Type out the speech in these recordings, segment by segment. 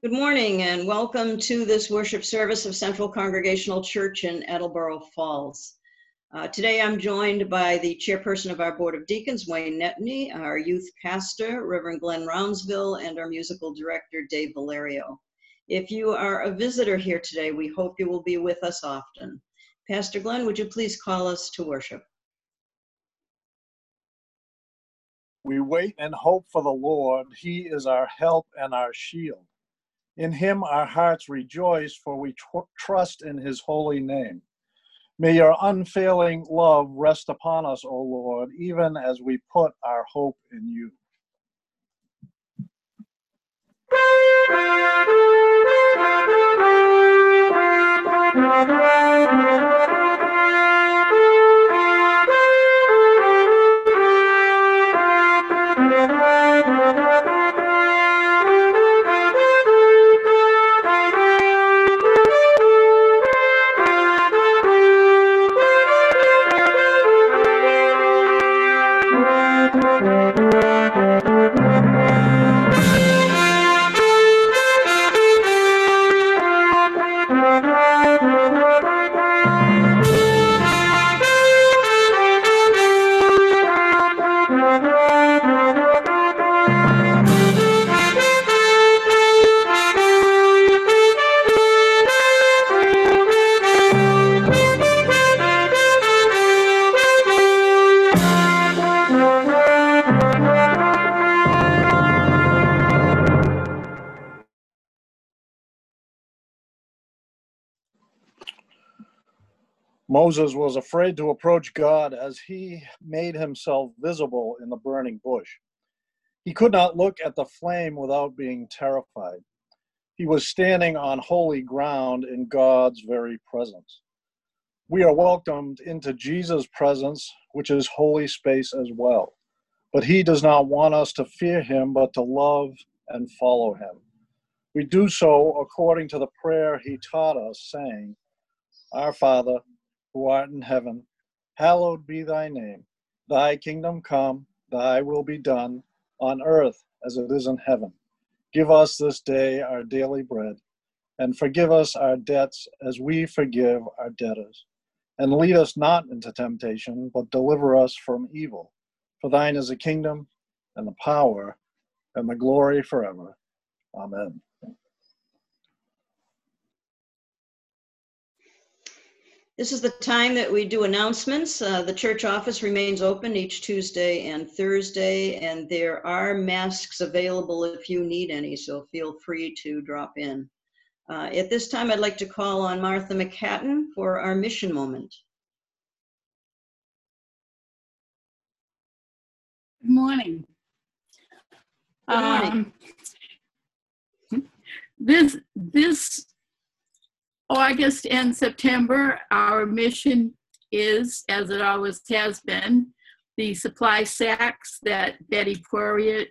Good morning and welcome to this worship service of Central Congregational Church in Attleboro Falls. Today I'm joined by the chairperson of our Board of Deacons, Wayne Netney, our youth pastor, Reverend Glenn Roundsville, and our musical director, Dave Valerio. If you are a visitor here today, we hope you will be with us often. Pastor Glenn, would you please call us to worship? We wait and hope for the Lord. He is our help and our shield. In him our hearts rejoice, for we trust in his holy name. May your unfailing love rest upon us, O Lord, even as we put our hope in you. Moses was afraid to approach God as he made himself visible in the burning bush. He could not look at the flame without being terrified. He was standing on holy ground in God's very presence. We are welcomed into Jesus' presence, which is holy space as well. But he does not want us to fear him, but to love and follow him. We do so according to the prayer he taught us, saying, Our Father, who art in heaven, hallowed be thy name. Thy kingdom come, thy will be done, on earth as it is in heaven. Give us this day our daily bread, and forgive us our debts as we forgive our debtors. And lead us not into temptation, but deliver us from evil. For thine is the kingdom, and the power, and the glory forever. Amen. This is the time that we do announcements. The church office remains open each Tuesday and Thursday, and there are masks available if you need any, so feel free to drop in. At this time, I'd like to call on Martha McHatton for our mission moment. Good morning. Good morning. This August and September, our mission is, as it always has been, the supply sacks that Betty Poirier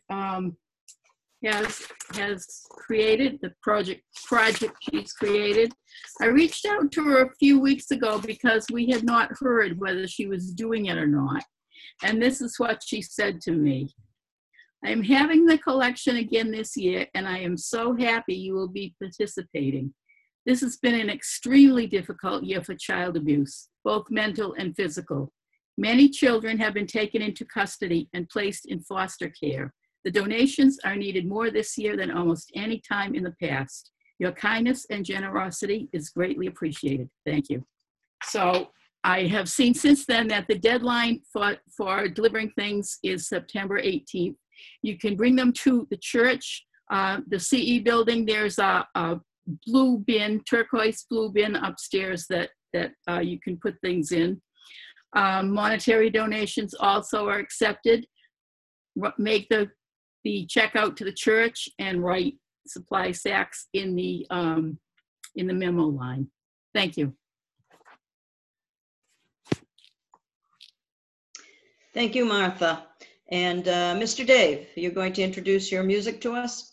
has created, the project she's created. I reached out to her a few weeks ago because we had not heard whether she was doing it or not. And this is what she said to me. I am having the collection again this year, and I am so happy you will be participating. This has been an extremely difficult year for child abuse, both mental and physical. Many children have been taken into custody and placed in foster care. The donations are needed more this year than almost any time in the past. Your kindness and generosity is greatly appreciated. Thank you. So I have seen since then that the deadline for delivering things is September 18th. You can bring them to the church, the CE building. There's a blue bin, turquoise blue bin upstairs that you can put things in. Monetary donations also are accepted. Make the check out to the church and write supply sacks in the memo line. Thank you. Thank you, Martha. And Mr. Dave, you're going to introduce your music to us?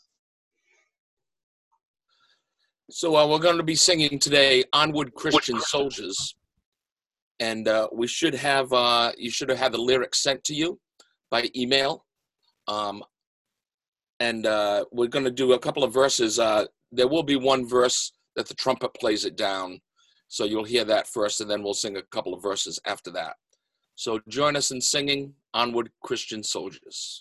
So we're going to be singing today, Onward Christian Soldiers. And you should have had the lyrics sent to you by email. And we're going to do a couple of verses. there will be one verse that the trumpet plays it down. So you'll hear that first, and then we'll sing a couple of verses after that. So join us in singing Onward, Christian Soldiers.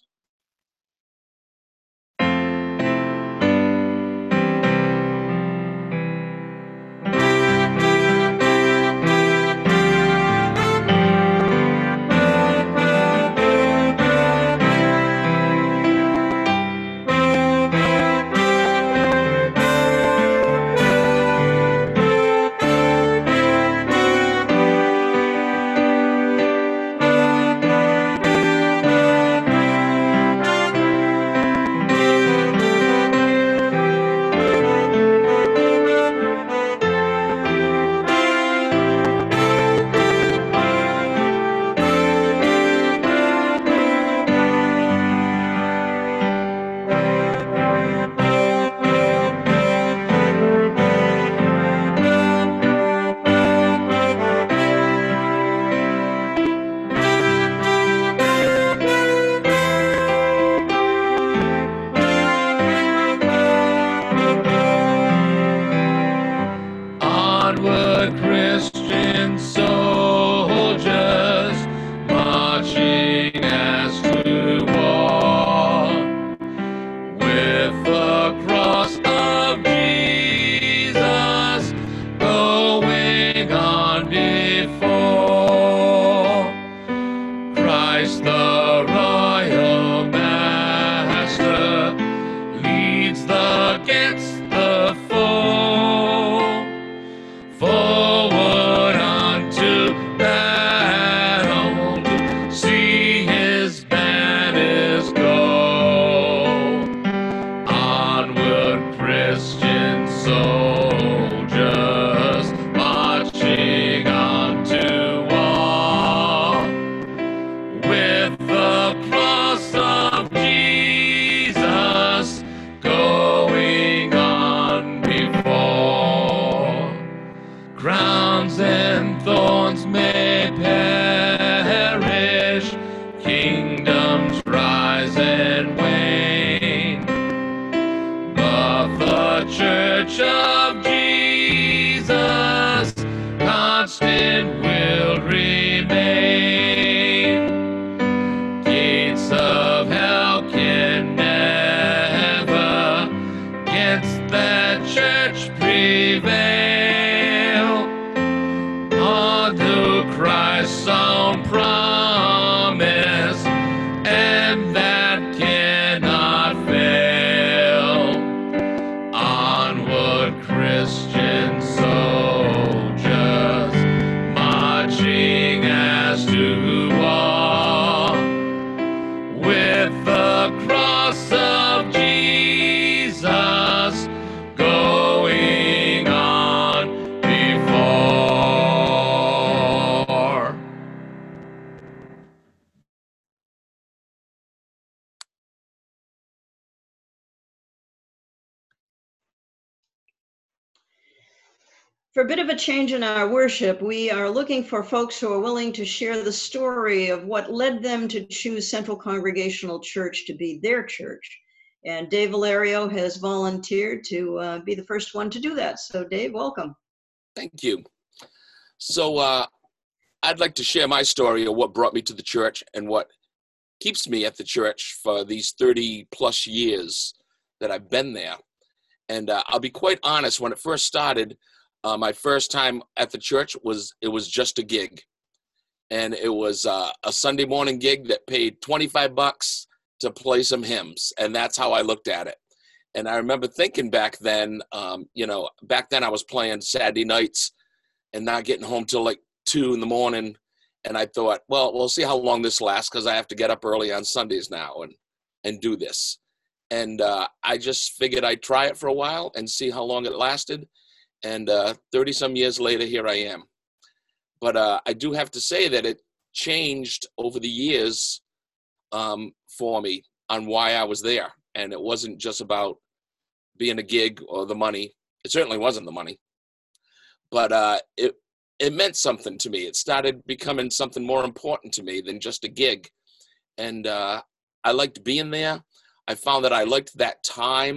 Onward, Christian soldiers, marching as to war, with the cross of Jesus going on before. Christ the royal master leads against the foe. Forward unto battle, to see his banners go. Onward, Christian soldiers, marching on to war, with the cross of Jesus going on before. Crowns and thorns may perish, kingdoms rise and wane, but the Church of Jesus constant will remain. Gates of hell can never against that church prevail. Unto Christ's own promise, and that cannot fail. Onward, Christian soldiers, marching as to war, with the cross of Jesus going on before. For a bit of a change in our worship, we are looking for folks who are willing to share the story of what led them to choose Central Congregational Church to be their church. And Dave Valerio has volunteered to be the first one to do that. So Dave, welcome. Thank you. So I'd like to share my story of what brought me to the church and what keeps me at the church for these 30 plus years that I've been there. And I'll be quite honest, when it first started, my first time at the church was just a gig. And it was a Sunday morning gig that paid $25 to play some hymns. And that's how I looked at it. And I remember thinking back then, back then I was playing Saturday nights and not getting home till like 2 a.m. And I thought, well, we'll see how long this lasts, because I have to get up early on Sundays now and do this. And I just figured I'd try it for a while and see how long it lasted. And 30 some years later, here I am. But I do have to say that it changed over the years for me on why I was there. And it wasn't just about being a gig or the money. It certainly wasn't the money. But it meant something to me. It started becoming something more important to me than just a gig. And I liked being there. I found that I liked that time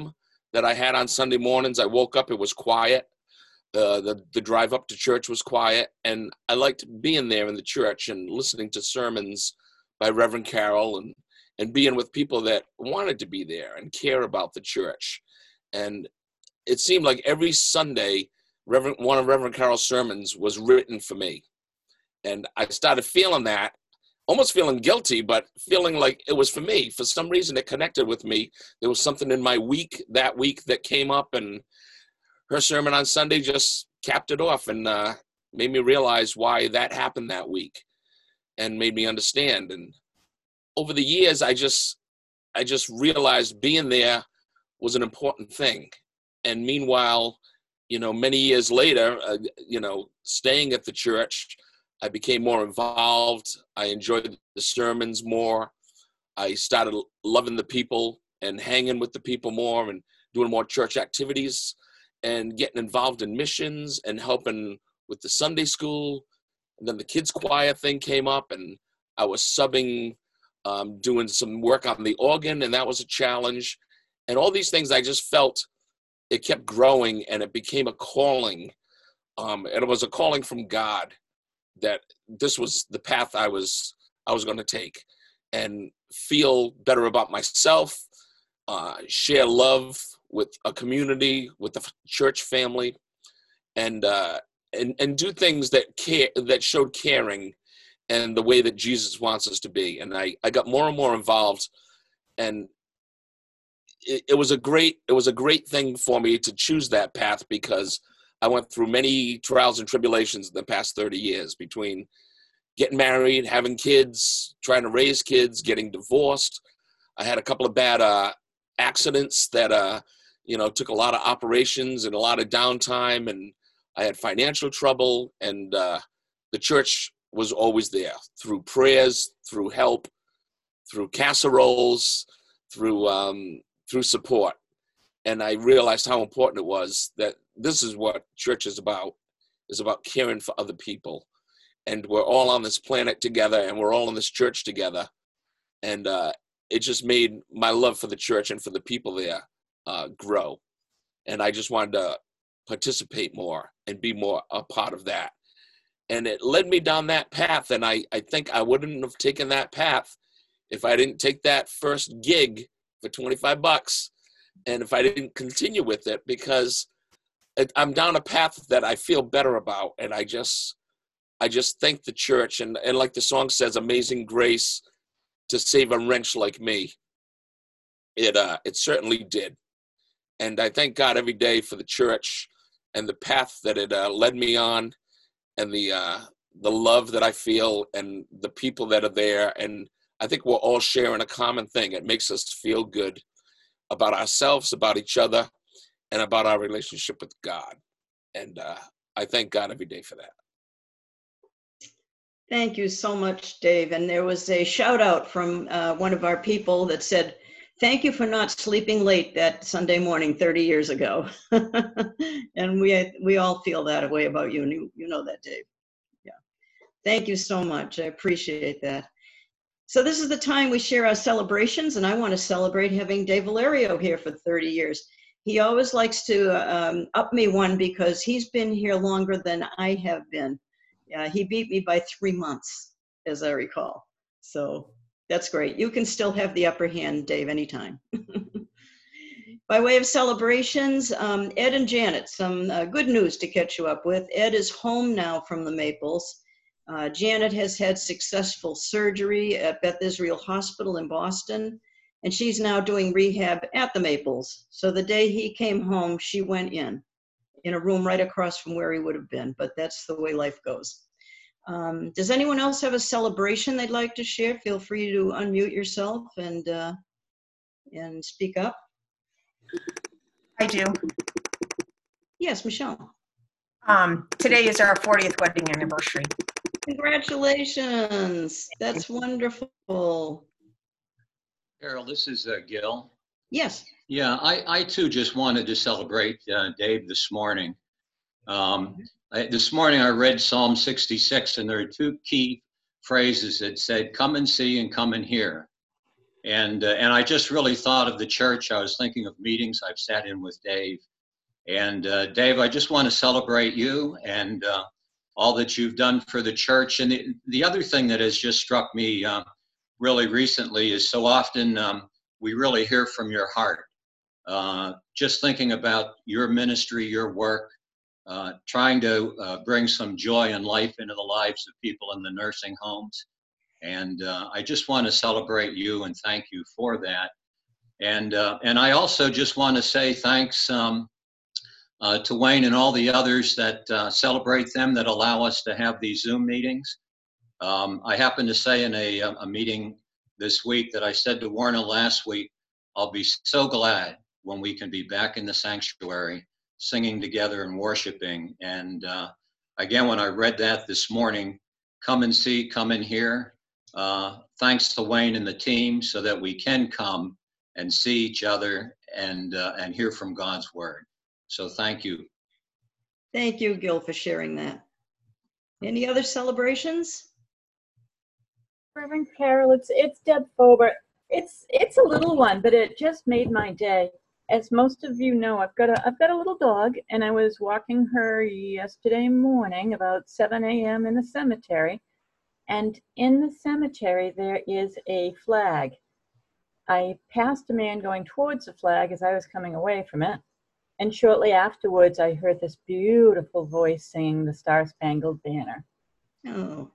that I had on Sunday mornings. I woke up, it was quiet. The drive up to church was quiet, and I liked being there in the church and listening to sermons by Reverend Carroll and being with people that wanted to be there and care about the church. And it seemed like every Sunday, one of Reverend Carroll's sermons was written for me. And I started feeling that, almost feeling guilty, but feeling like it was for me. For some reason, it connected with me. There was something in my week that came up, and her sermon on Sunday just capped it off and made me realize why that happened that week and made me understand. And over the years, I just realized being there was an important thing. And meanwhile, many years later, staying at the church, I became more involved. I enjoyed the sermons more. I started loving the people and hanging with the people more and doing more church activities and getting involved in missions and helping with the Sunday school. And then the kids' choir thing came up, and I was subbing, doing some work on the organ, and that was a challenge. And all these things, I just felt it kept growing, and it became a calling. And it was a calling from God that this was the path I was going to take and feel better about myself, share love with a community, with the church family, and do things that showed caring and the way that Jesus wants us to be. And I got more and more involved, and it was a great thing for me to choose that path, because I went through many trials and tribulations in the past 30 years between getting married, having kids, trying to raise kids, getting divorced. I had a couple of bad accidents that took a lot of operations and a lot of downtime, and I had financial trouble, and the church was always there through prayers, through help, through casseroles, through support. And I realized how important it was that this is what church is about caring for other people. And we're all on this planet together, and we're all in this church together. And it just made my love for the church and for the people there grow. And I just wanted to participate more and be more a part of that. And it led me down that path. And I think I wouldn't have taken that path if I didn't take that first gig for $25. And if I didn't continue with it, because I'm down a path that I feel better about. And I just thank the church. And like the song says, amazing grace to save a wretch like me. It certainly did. And I thank God every day for the church and the path that it led me on, and the love that I feel, and the people that are there. And I think we're all sharing a common thing. It makes us feel good about ourselves, about each other, and about our relationship with God. And I thank God every day for that. Thank you so much, Dave. And there was a shout out from one of our people that said, thank you for not sleeping late that Sunday morning 30 years ago. And we all feel that way about you. And you know that, Dave. Yeah. Thank you so much. I appreciate that. So this is the time we share our celebrations, and I want to celebrate having Dave Valerio here for 30 years. He always likes to up me one because he's been here longer than I have been. He beat me by 3 months, as I recall. So that's great. You can still have the upper hand, Dave, anytime. By way of celebrations, Ed and Janet, some good news to catch you up with. Ed is home now from the Maples. Janet has had successful surgery at Beth Israel Hospital in Boston, and she's now doing rehab at the Maples. So the day he came home, she went in a room right across from where he would have been, but that's the way life goes. Does anyone else have a celebration they'd like to share? Feel free to unmute yourself and speak up. I do. Yes, Michelle. Today is our 40th wedding anniversary. Congratulations. That's wonderful. Carol, this is Gil. Yes. Yeah, I too just wanted to celebrate Dave this morning. This morning I read Psalm 66, and there are two key phrases that said, come and see and come and hear. And I just really thought of the church. I was thinking of meetings I've sat in with Dave. And Dave, I just want to celebrate you and all that you've done for the church. And the other thing that has just struck me really recently is so often we really hear from your heart. Just thinking about your ministry, your work, trying to bring some joy and life into the lives of people in the nursing homes. And I just want to celebrate you and thank you for that. And I also just want to say thanks to Wayne and all the others that celebrate them, that allow us to have these Zoom meetings. I happened to say in a meeting this week that I said to Warner last week, I'll be so glad when we can be back in the sanctuary singing together and worshiping. And again, when I read that this morning, come and see, come and hear. Thanks to Wayne and the team so that we can come and see each other and hear from God's word. So thank you. Thank you, Gil, for sharing that. Any other celebrations? Reverend Carol, it's Deb Fobert. It's a little one, but it just made my day. As most of you know, I've got a little dog, and I was walking her yesterday morning about 7 a.m. in the cemetery, and in the cemetery there is a flag. I passed a man going towards the flag as I was coming away from it, and shortly afterwards I heard this beautiful voice singing the Star-Spangled Banner. Oh,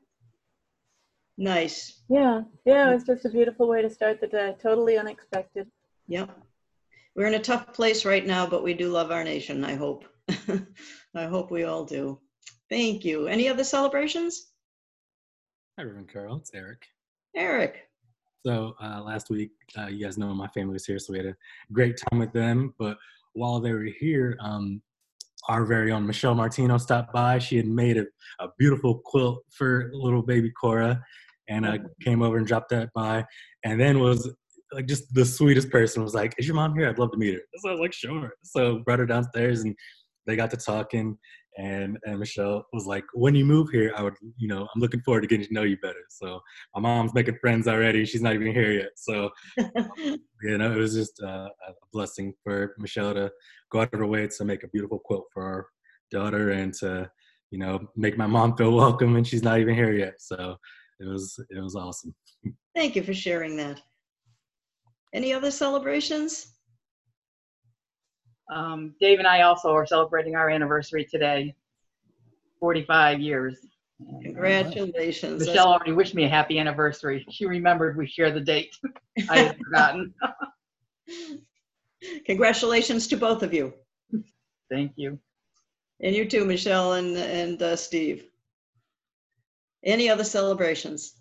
nice. Yeah, it was just a beautiful way to start the day, totally unexpected. Yep. We're in a tough place right now, but we do love our nation, I hope. I hope we all do. Thank you. Any other celebrations? Hi, Reverend Carol. It's Eric. Eric. So last week, you guys know my family was here, so we had a great time with them. But while they were here, our very own Michelle Martino stopped by. She had made a beautiful quilt for little baby Cora, and came over and dropped that by. And then was like just the sweetest person, was like, "Is your mom here? I'd love to meet her." So I was like, "Sure." So brought her downstairs, and they got to talking. And Michelle was like, "When you move here, I'm looking forward to getting to know you better." So my mom's making friends already. She's not even here yet. So, it was just a blessing for Michelle to go out of her way to make a beautiful quilt for our daughter, and to, make my mom feel welcome, and she's not even here yet. So it was awesome. Thank you for sharing that. Any other celebrations? Dave and I also are celebrating our anniversary today, 45 years. Congratulations. Michelle already wished me a happy anniversary. She remembered we share the date. I had forgotten. Congratulations to both of you. Thank you. And you too, Michelle and Steve. Any other celebrations?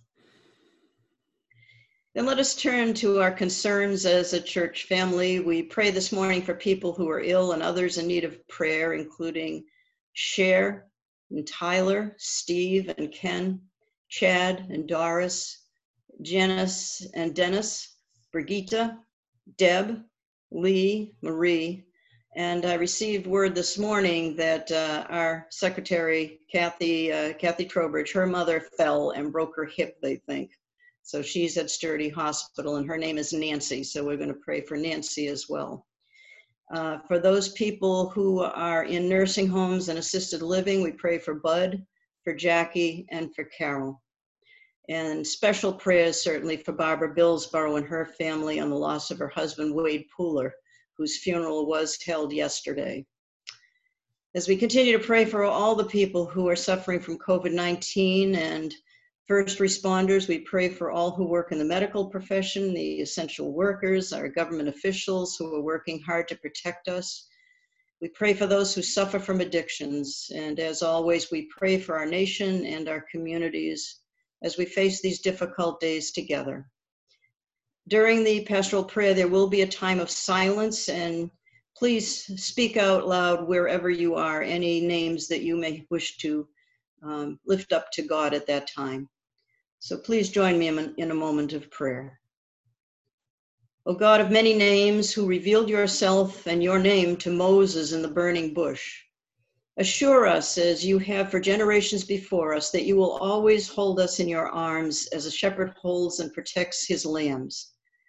Then let us turn to our concerns as a church family. We pray this morning for people who are ill and others in need of prayer, including Cher and Tyler, Steve and Ken, Chad and Doris, Janice and Dennis, Brigitte, Deb, Lee, Marie. And I received word this morning that our secretary, Kathy Trowbridge, her mother fell and broke her hip, they think. So she's at Sturdy Hospital, and her name is Nancy. So we're going to pray for Nancy as well. For those people who are in nursing homes and assisted living, we pray for Bud, for Jackie, and for Carol. And special prayers certainly for Barbara Billsborough and her family on the loss of her husband, Wade Pooler, whose funeral was held yesterday. As we continue to pray for all the people who are suffering from COVID-19 and first responders, we pray for all who work in the medical profession, the essential workers, our government officials who are working hard to protect us. We pray for those who suffer from addictions. And as always, we pray for our nation and our communities as we face these difficult days together. During the pastoral prayer, there will be a time of silence, and please speak out loud wherever you are, any names that you may wish to lift up to God at that time. So please join me in a moment of prayer. O God of many names, who revealed yourself and your name to Moses in the burning bush, assure us, as you have for generations before us, that you will always hold us in your arms as a shepherd holds and protects his lambs.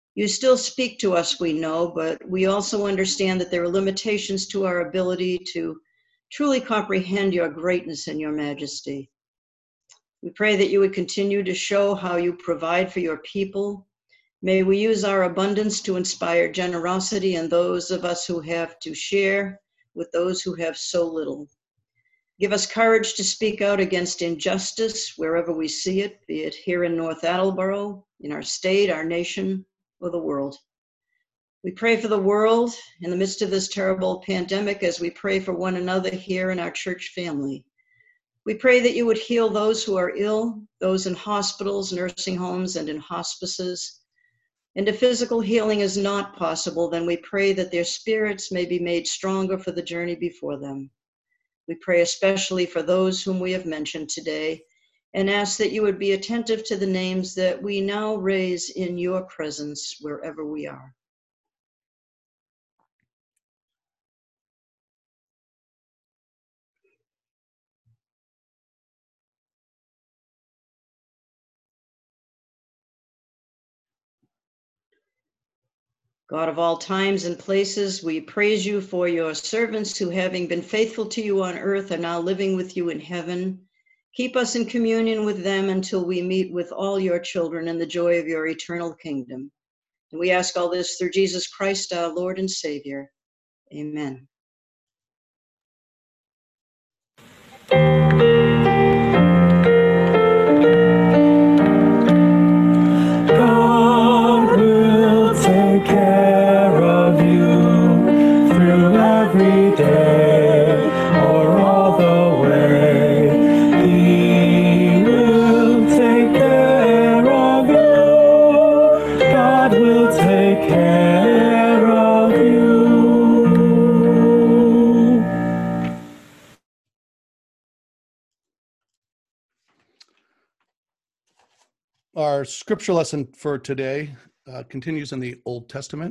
You still speak to us, we know, but we also understand that there are limitations to our ability to truly comprehend your greatness and your majesty. We pray that you would continue to show how you provide for your people. May we use our abundance to inspire generosity in those of us who have to share with those who have so little. Give us courage to speak out against injustice wherever we see it, be it here in North Attleboro, in our state, our nation, or the world. We pray for the world in the midst of this terrible pandemic as we pray for one another here in our church family. We pray that you would heal those who are ill, those in hospitals, nursing homes, and in hospices. And if physical healing is not possible, then we pray that their spirits may be made stronger for the journey before them. We pray especially for those whom we have mentioned today and ask that you would be attentive to the names that we now raise in your presence wherever we are. God of all times and places, we praise you for your servants who, having been faithful to you on earth, are now living with you in heaven. Keep us in communion with them until we meet with all your children in the joy of your eternal kingdom. And we ask all this through Jesus Christ, our Lord and Savior. Amen. God will take care of you through every day or all the way. He will take care of you. God will take care of you. Our scripture lesson for today continues in the Old Testament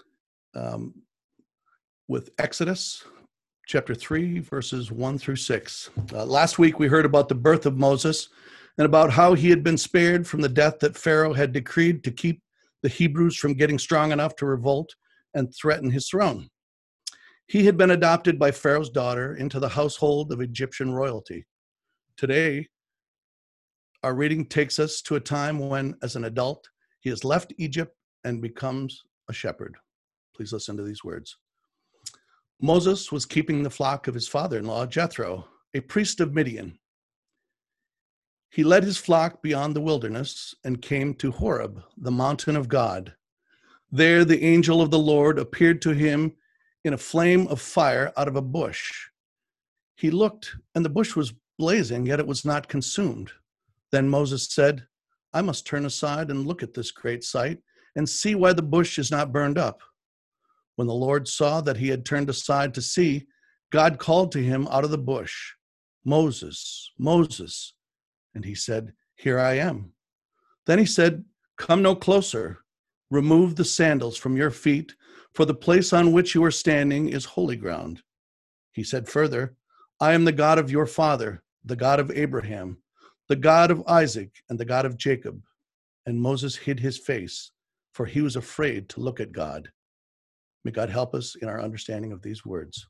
with Exodus chapter 3, verses 1 through 6. Last week we heard about the birth of Moses and about how he had been spared from the death that Pharaoh had decreed to keep the Hebrews from getting strong enough to revolt and threaten his throne. He had been adopted by Pharaoh's daughter into the household of Egyptian royalty. Today, our reading takes us to a time when, as an adult, he has left Egypt and becomes a shepherd. Please listen to these words. Moses was keeping the flock of his father-in-law, Jethro, a priest of Midian. He led his flock beyond the wilderness and came to Horeb, the mountain of God. There the angel of the Lord appeared to him in a flame of fire out of a bush. He looked, and the bush was blazing, yet it was not consumed. Then Moses said, I must turn aside and look at this great sight and see why the bush is not burned up. When the Lord saw that he had turned aside to see, God called to him out of the bush, Moses, Moses. And he said, Here I am. Then he said, Come no closer. Remove the sandals from your feet, for the place on which you are standing is holy ground. He said further, I am the God of your father, the God of Abraham, the God of Isaac, and the God of Jacob. And Moses hid his face, for he was afraid to look at God. May God help us in our understanding of these words.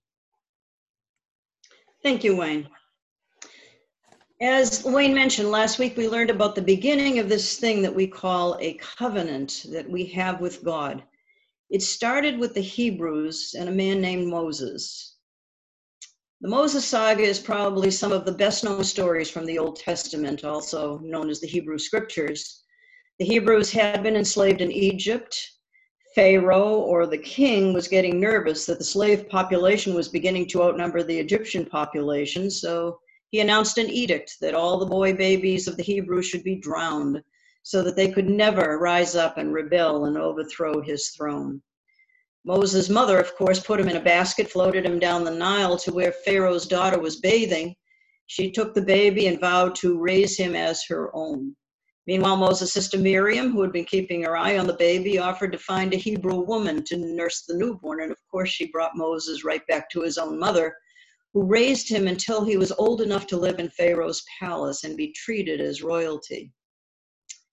Thank you, Wayne. As Wayne mentioned, last week we learned about the beginning of this thing that we call a covenant that we have with God. It started with the Hebrews and a man named Moses. The Moses saga is probably some of the best known stories from the Old Testament, also known as the Hebrew Scriptures. The Hebrews had been enslaved in Egypt. Pharaoh, or the king, was getting nervous that the slave population was beginning to outnumber the Egyptian population, so he announced an edict that all the boy babies of the Hebrews should be drowned so that they could never rise up and rebel and overthrow his throne. Moses' mother, of course, put him in a basket, floated him down the Nile to where Pharaoh's daughter was bathing. She took the baby and vowed to raise him as her own. Meanwhile, Moses' sister Miriam, who had been keeping her eye on the baby, offered to find a Hebrew woman to nurse the newborn. And of course, she brought Moses right back to his own mother, who raised him until he was old enough to live in Pharaoh's palace and be treated as royalty.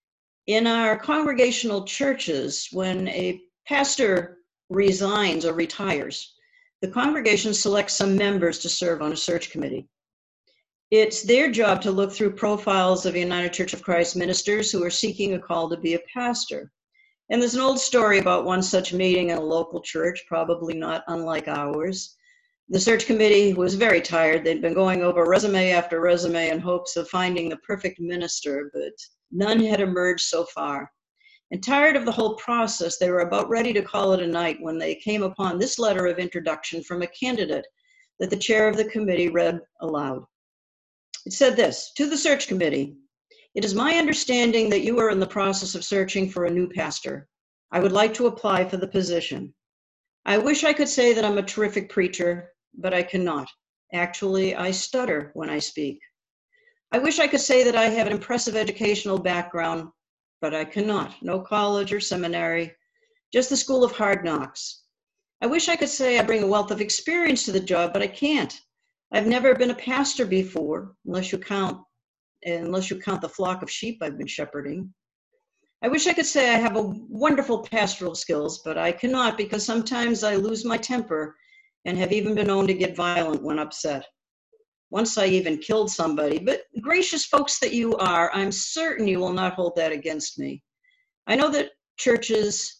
In our congregational churches, when a pastor resigns or retires, the congregation selects some members to serve on a search committee. It's their job to look through profiles of United Church of Christ ministers who are seeking a call to be a pastor. And there's an old story about one such meeting in a local church, probably not unlike ours. The search committee was very tired. They'd been going over resume after resume in hopes of finding the perfect minister, but none had emerged so far. And tired of the whole process, they were about ready to call it a night when they came upon this letter of introduction from a candidate that the chair of the committee read aloud. It said this: "To the search committee, it is my understanding that you are in the process of searching for a new pastor. I would like to apply for the position. I wish I could say that I'm a terrific preacher, but I cannot. Actually, I stutter when I speak. I wish I could say that I have an impressive educational background, but I cannot. No college or seminary, just the school of hard knocks. I wish I could say I bring a wealth of experience to the job, but I can't. I've never been a pastor before, unless you count the flock of sheep I've been shepherding. I wish I could say I have a wonderful pastoral skills, but I cannot because sometimes I lose my temper and have even been known to get violent when upset. Once I even killed somebody, but gracious folks that you are, I'm certain you will not hold that against me. I know that churches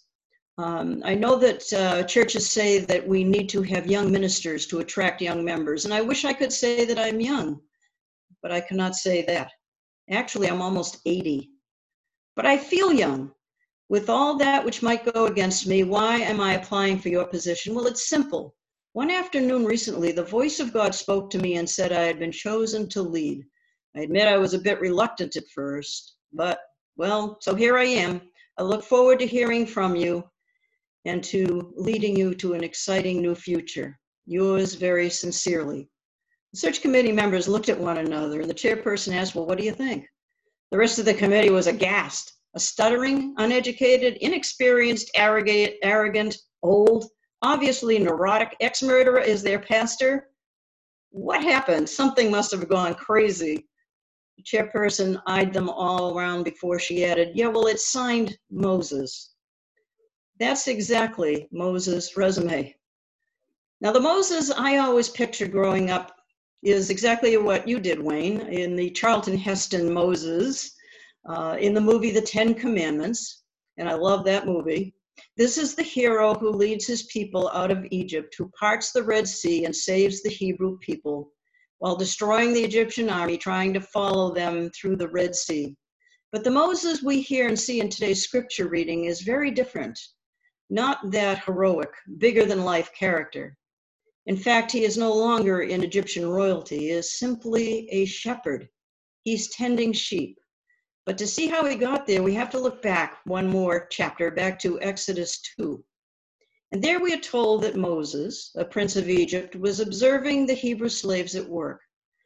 say that we need to have young ministers to attract young members, and I wish I could say that I'm young, but I cannot say that. Actually, I'm almost 80. But I feel young. With all that which might go against me, why am I applying for your position? Well, it's simple. One afternoon recently, the voice of God spoke to me and said I had been chosen to lead. I admit I was a bit reluctant at first, but, well, so here I am. I look forward to hearing from you and to leading you to an exciting new future. Yours very sincerely." The search committee members looked at one another, and the chairperson asked, "Well, what do you think?" The rest of the committee was aghast. A stuttering, uneducated, inexperienced, arrogant, old, obviously neurotic ex-murderer is their pastor? What happened? Something must have gone crazy. The chairperson eyed them all around before she added, "Yeah, well, it's signed Moses." That's exactly Moses' resume. Now, the Moses I always pictured growing up is exactly what you did, Wayne, in the Charlton Heston Moses, in the movie The 10 Commandments, and I love that movie. This is the hero who leads his people out of Egypt, who parts the Red Sea and saves the Hebrew people while destroying the Egyptian army trying to follow them through the Red Sea. But the Moses we hear and see in today's scripture reading is very different. Not that heroic, bigger-than-life character. In fact, he is no longer in Egyptian royalty. He is simply a shepherd. He's tending sheep. But to see how he got there, we have to look back one more chapter, back to Exodus 2. And there we are told that Moses, a prince of Egypt, was observing the Hebrew slaves at work.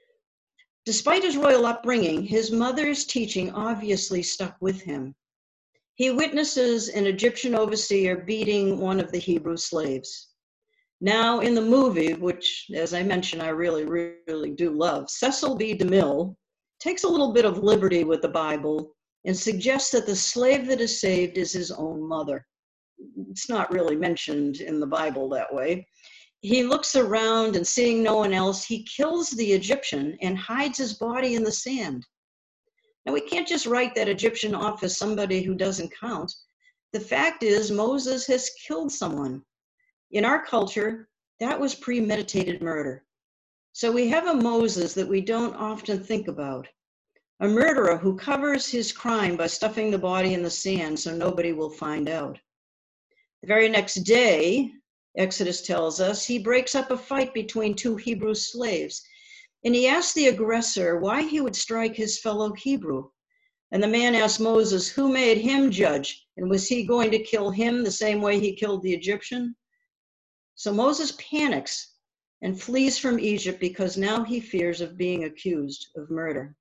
Despite his royal upbringing, his mother's teaching obviously stuck with him. He witnesses an Egyptian overseer beating one of the Hebrew slaves. Now, in the movie, which, as I mentioned, I really, really do love, Cecil B. DeMille takes a little bit of liberty with the Bible and suggests that the slave that is saved is his own mother. It's not really mentioned in the Bible that way. He looks around and seeing no one else, he kills the Egyptian and hides his body in the sand. Now, we can't just write that Egyptian off as somebody who doesn't count. The fact is, Moses has killed someone. In our culture, that was premeditated murder. So we have a Moses that we don't often think about, a murderer who covers his crime by stuffing the body in the sand so nobody will find out. The very next day, Exodus tells us, he breaks up a fight between two Hebrew slaves, and he asks the aggressor why he would strike his fellow Hebrew. And the man asked Moses, who made him judge, and was he going to kill him the same way he killed the Egyptian? So Moses panics and flees from Egypt because now he fears of being accused of murder.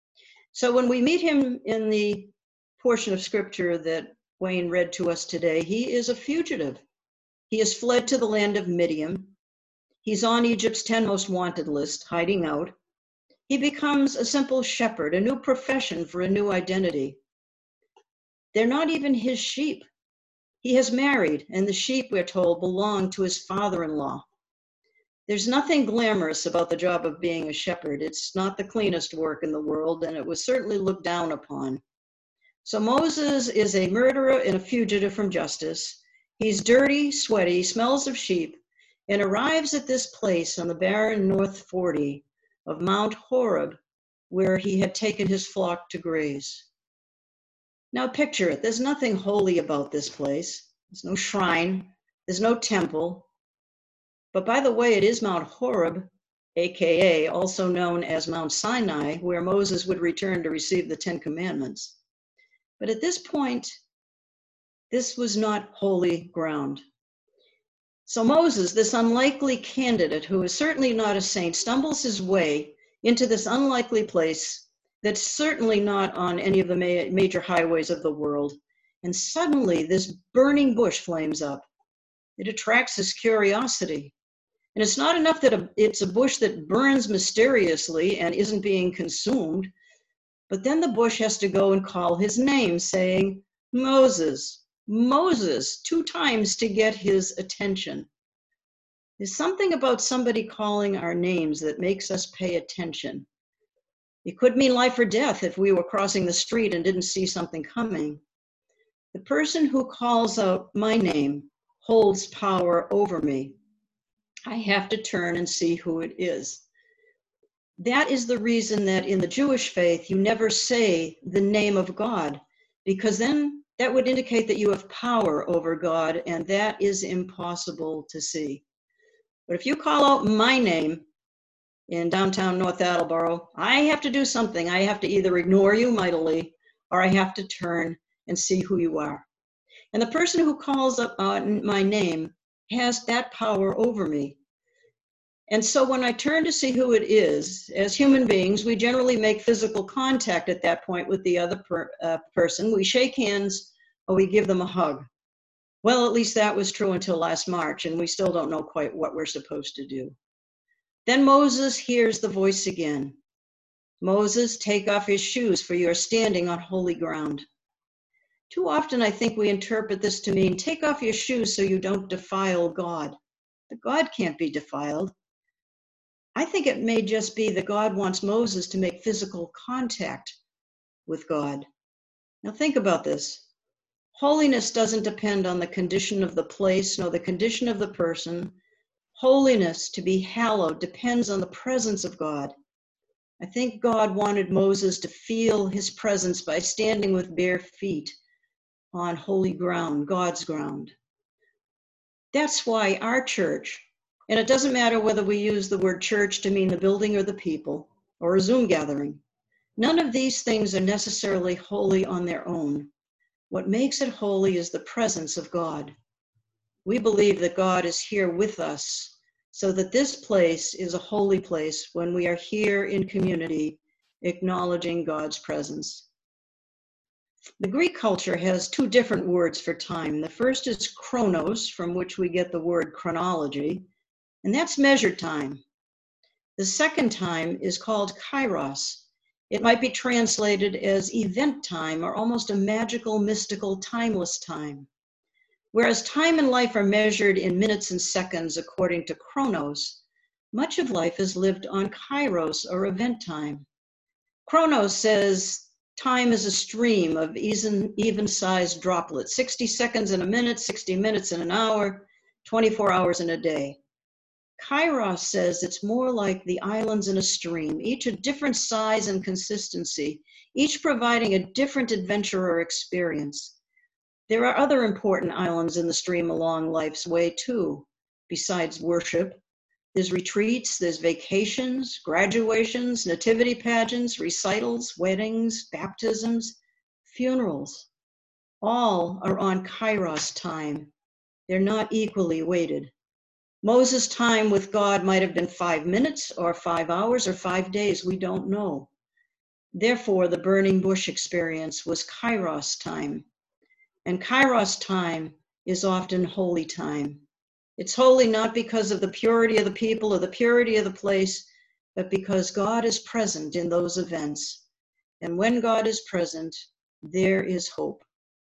So when we meet him in the portion of scripture that Wayne read to us today, he is a fugitive. He has fled to the land of Midian. He's on Egypt's 10 most wanted list, hiding out. He becomes a simple shepherd, a new profession for a new identity. They're not even his sheep. He has married, and the sheep, we're told, belong to his father-in-law. There's nothing glamorous about the job of being a shepherd. It's not the cleanest work in the world, and it was certainly looked down upon. So Moses is a murderer and a fugitive from justice. He's dirty, sweaty, smells of sheep, and arrives at this place on the barren North 40 of Mount Horeb, where he had taken his flock to graze. Now picture it. There's nothing holy about this place. There's no shrine. There's no temple. But by the way, it is Mount Horeb, aka also known as Mount Sinai, where Moses would return to receive the 10 Commandments. But at this point, this was not holy ground. So Moses, this unlikely candidate, who is certainly not a saint, stumbles his way into this unlikely place that's certainly not on any of the major highways of the world. And suddenly this burning bush flames up. It attracts his curiosity. And it's not enough that it's a bush that burns mysteriously and isn't being consumed, but then the bush has to go and call his name, saying, Moses, Moses, 2 times to get his attention. There's something about somebody calling our names that makes us pay attention. It could mean life or death if we were crossing the street and didn't see something coming. The person who calls out my name holds power over me. I have to turn and see who it is. That is the reason that in the Jewish faith, you never say the name of God, because then that would indicate that you have power over God, and that is impossible to see. But if you call out my name in downtown North Attleboro, I have to do something. I have to either ignore you mightily, or I have to turn and see who you are. And the person who calls up my name has that power over me. And so when I turn to see who it is, as human beings, we generally make physical contact at that point with the other person. We shake hands or we give them a hug. Well, at least that was true until last March, and we still don't know quite what we're supposed to do. Then Moses hears the voice again. Moses, take off his shoes, for you are standing on holy ground. Too often I think we interpret this to mean, take off your shoes so you don't defile God. But God can't be defiled. I think it may just be that God wants Moses to make physical contact with God. Now think about this. Holiness doesn't depend on the condition of the place, nor the condition of the person. Holiness, to be hallowed, depends on the presence of God. I think God wanted Moses to feel his presence by standing with bare feet on holy ground, God's ground. That's why our church, and it doesn't matter whether we use the word church to mean the building or the people, or a Zoom gathering, none of these things are necessarily holy on their own. What makes it holy is the presence of God. We believe that God is here with us, so that this place is a holy place when we are here in community, acknowledging God's presence. The Greek culture has 2 different words for time. The first is chronos, from which we get the word chronology, and that's measured time. The second time is called kairos. It might be translated as event time, or almost a magical, mystical, timeless time. Whereas time and life are measured in minutes and seconds according to chronos, much of life is lived on kairos, or event time. Chronos says time is a stream of even-sized droplets, 60 seconds in a minute, 60 minutes in an hour, 24 hours in a day. Kairos says it's more like the islands in a stream, each a different size and consistency, each providing a different adventure or experience. There are other important islands in the stream along life's way too, besides worship. There's retreats, there's vacations, graduations, nativity pageants, recitals, weddings, baptisms, funerals. All are on Kairos time. They're not equally weighted. Moses' time with God might have been 5 minutes or 5 hours or 5 days, we don't know. Therefore, the burning bush experience was Kairos time. And Kairos time is often holy time. It's holy not because of the purity of the people or the purity of the place, but because God is present in those events. And when God is present, there is hope.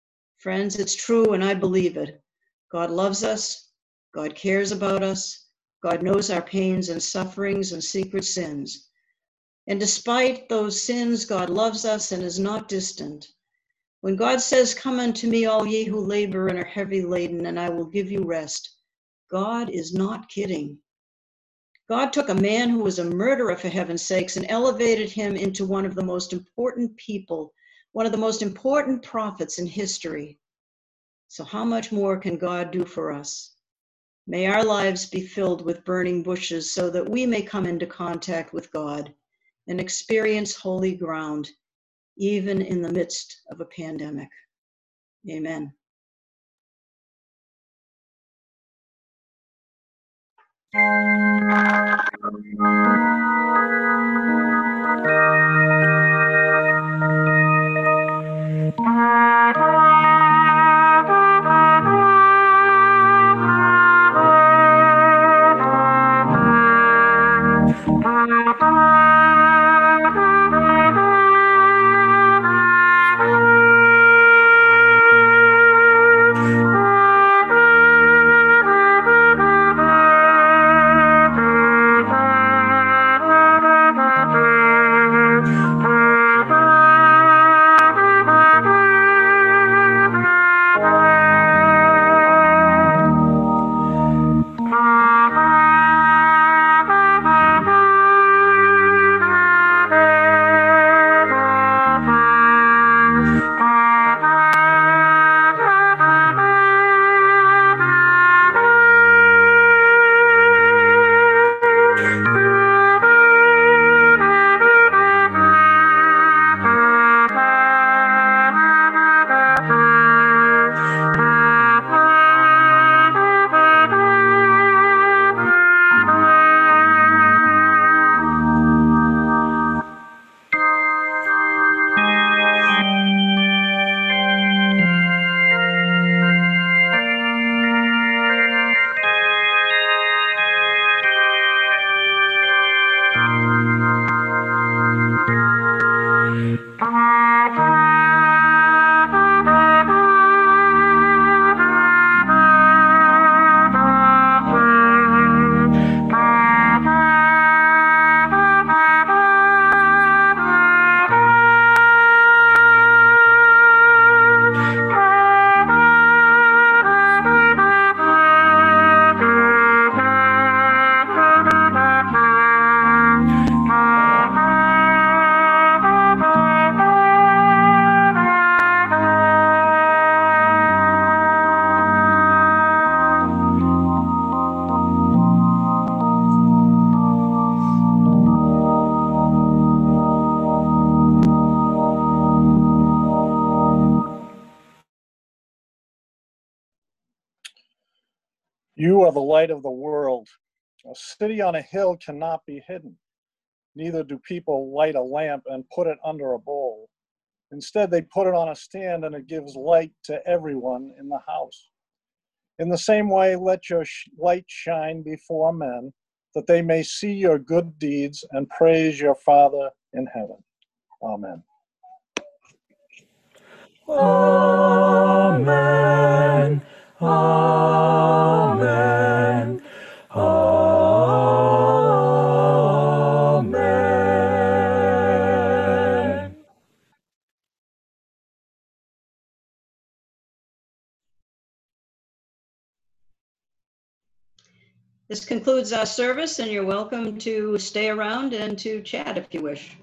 Friends, it's true and I believe it. God loves us. God cares about us. God knows our pains and sufferings and secret sins. And despite those sins, God loves us and is not distant. When God says, "Come unto me, all ye who labor and are heavy laden, and I will give you rest," God is not kidding. God took a man who was a murderer, for heaven's sakes, and elevated him into one of the most important people, one of the most important prophets in history. So how much more can God do for us? May our lives be filled with burning bushes so that we may come into contact with God and experience holy ground, even in the midst of a pandemic. Amen. You are the light of the world. A city on a hill cannot be hidden. Neither do people light a lamp and put it under a bowl. Instead, they put it on a stand and it gives light to everyone in the house. In the same way, let your light shine before men, that they may see your good deeds and praise your Father in heaven. Amen. Amen. Amen. Amen. This concludes our service, and you're welcome to stay around and to chat if you wish.